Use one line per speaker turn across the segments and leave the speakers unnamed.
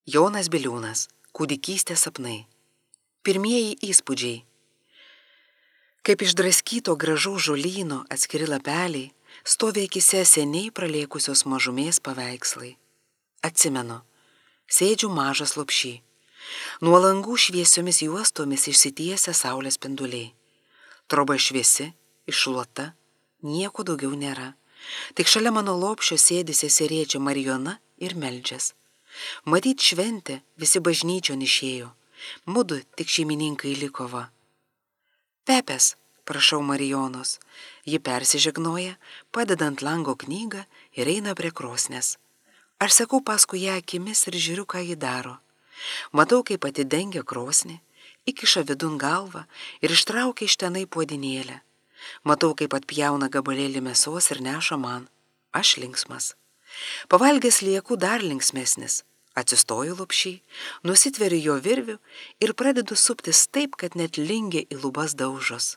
Jonas Biliūnas. Kūdikystės sapnai. Pirmieji įspūdžiai. Kaip išdraskyto gražaus žolyno atskiri lapeliai, stovi akise seniai pralėkusios mažumės paveikslai. Atsimenu, sėdžiu mažas lopšy. Nuo langų šviesiomis juostomis išsitiesia saulės spinduliai. Troba šviesi, iššluota, nieko daugiau nėra. Tik šalia mano lopšio sėdi seseriečia Marijona ir meldžias. Matyt šventė, visi bažnyčion išėjo. Mudu tik šeimininkai liko va. Pepės, prašau Marijonos. Ji persižegnoja, padedant lango knygą ir eina prie krosnės. Aš sekau paskui ją akimis ir žiūriu, ką ji daro. Matau, kaip atidengia krosnį, įkiša vidun galvą ir ištraukia iš tenai puodinėlę. Matau, kaip atpjauna gabalėlį mėsos ir neša man. Aš linksmas. Pavalgęs lieku dar linksmesnis. Atsistoju lopšy, nusitveriu jo virvių ir pradedu suptis taip, kad net lingia į lubas daužos.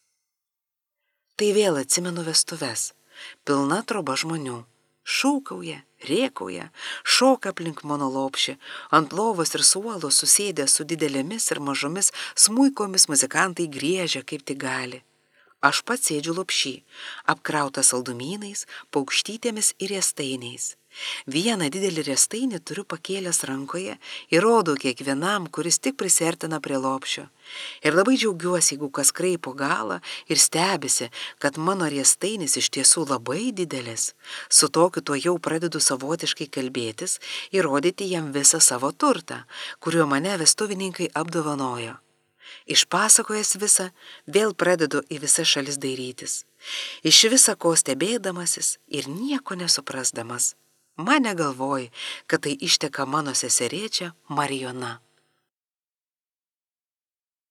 Tai vėl atsimenu vestuves. Pilna troba žmonių. Šūkauja, rėkauja, šoka aplink mano lopšį, ant lovos ir suolo susėdę su didelėmis ir mažomis smuikomis muzikantai griežia kaip tik gali. Aš pats sėdžiu lopšy, apkrautas saldumynais, paukštytėmis ir riestainiais. Vieną didelį riestainį turiu pakėlęs rankoje ir rodau kiekvienam, kuris tik prisertina prie lopšio. Ir labai džiaugiuosi, jeigu kas kraipo galą ir stebisi, kad mano riestainis iš tiesų labai didelis. Su tokiu tuo jau pradedu savotiškai kalbėtis ir rodyti jam visą savo turtą, kuriuo mane vestuvininkai apdovanojo. Išpasakojęs visą, vėl pradedu į visas šalis dairytis. Iš visa ko stebėdamasis ir nieko nesuprasdamas. Mane galvoji, kad tai išteka mano seseriečia Marijona.